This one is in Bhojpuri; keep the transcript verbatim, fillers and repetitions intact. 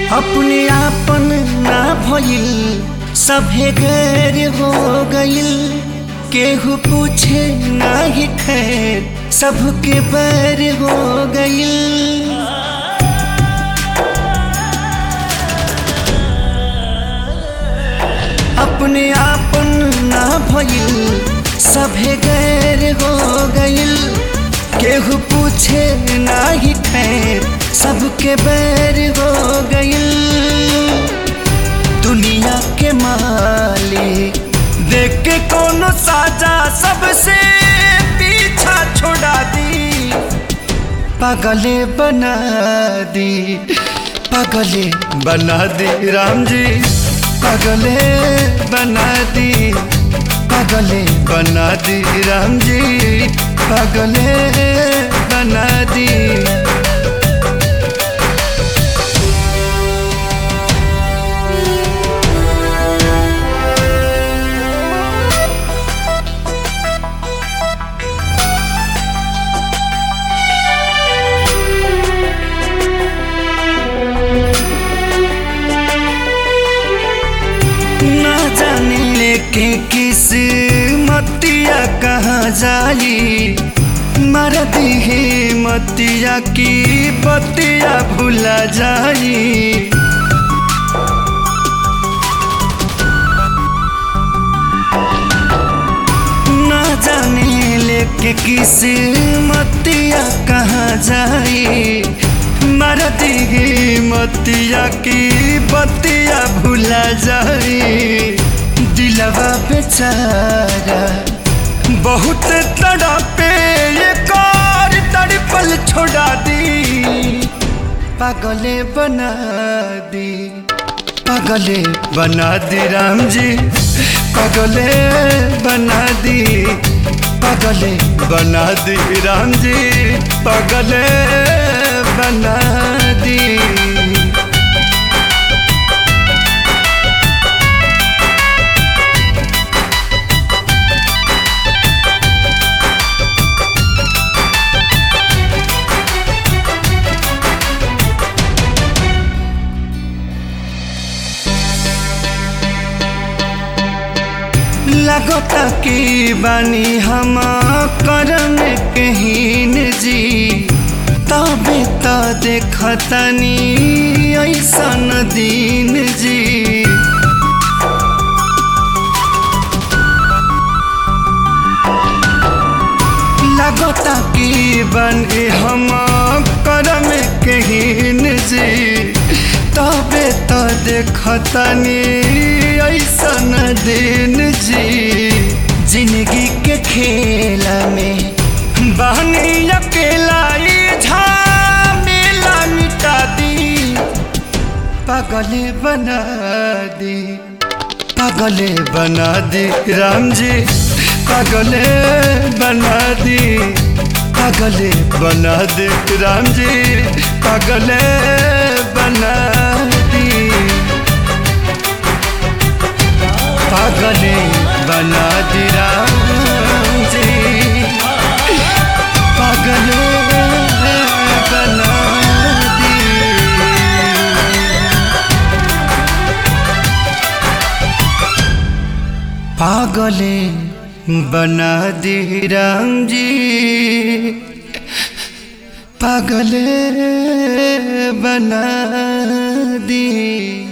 अपने आपन ना भइल सभे गैर हो गइल। केहू पूछे नाही खैर सबके बैर हो गइल। अपने आपन ना भइल सभे गैर हो गइल। केहू पूछे नाही खैर सबके बैर हो गइल। दुनिया के मालिक देख के कोनो साजा सबसे पीछा छोड़ा दी। पागले बना दी पागले बना दी राम जी। पागले बना दी पागले बना दी राम जी। पागले बना दी। के किस मतिया कहाँ जाई। मर दी मतिया की बतिया भुला जाई। ना जाने लेके किस मतिया कहाँ जाई। मर दी मतिया की बतिया भुला जाई। दिलवा बेचारा बहुत तड़पे ये कार तड़पल छोड़ा दी। पागले बना दी पागले बना दी राम जी। पागले बना दी पागले बना दी राम जी। पागले बना दी। लगता की बानी हम करम कहीन जी। तबे तो देखतनी ऐसन दिन जी। लगता की बानी हम करम कहीन जी। तबे तो देखतनी ऐसन दिन जी। जिंदगी के खेला में बहनी अकेला झमेला मिटा दी। पागले बना दी पागले बना दी राम जी। पागले बना दी पागले बना दी राम जी। पागले बना दी पागले बना दी राम जी। पागले बना दी। पागले बना दी राम जी। पागले बना दी।